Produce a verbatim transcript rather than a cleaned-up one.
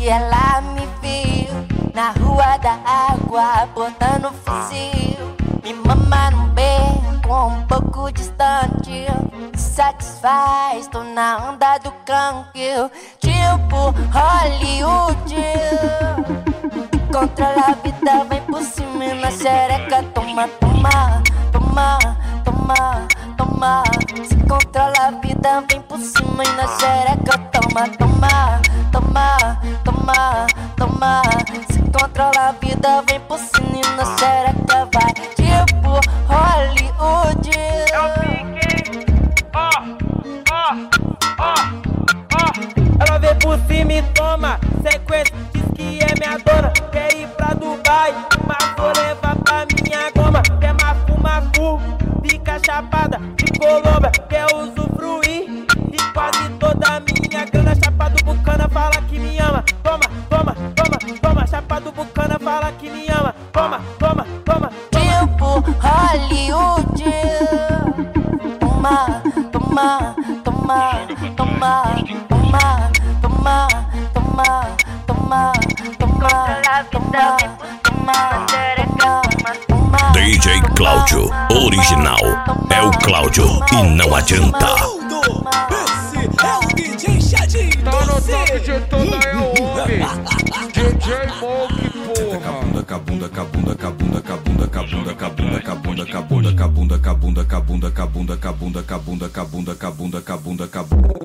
que ela me viu na rua da água, botando fuzil. Me mama num beco um pouco distante, me satisfaz, tô na onda do canque, tipo Hollywood. Controla a vida, vem por cima e na xereca. Toma, toma, toma, toma, toma. Se controla a vida, vem por cima e na xereca. Toma, toma, toma, toma, toma. Se controla a vida, vem por cima e na xereca. Vai tipo Hollywood. Eu fiquei, ó, ó, ó, ó. Ela vem por cima e toma sequência, diz que é minha dona. Quer ir pra Dubai, mas vou levar pra minha goma. Quer mafu, mafu, fica chapada de Colômbia. Quer usufruir de quase toda a minha grana. Chapa do Bucana fala que me ama. Toma, toma, toma, toma. Chapa do Bucana fala que me ama. Toma, toma, toma, toma. Tipo Hollywood. Toma, toma, toma, toma, toma, toma, toma, toma, toma, toma, toma, toma. D J Cláudio, original. É o Cláudio e não adianta. Esse é o D J Chadinho. Tá no top de toda é o homem. D J Moke, porra. Cabunda, cabunda, cabunda, cabunda, cabunda, cabunda, cabunda, cabunda, cabunda, cabunda, cabunda, cabunda, cabunda, cabunda, cabunda, cabunda, cabunda, cabunda, cabunda.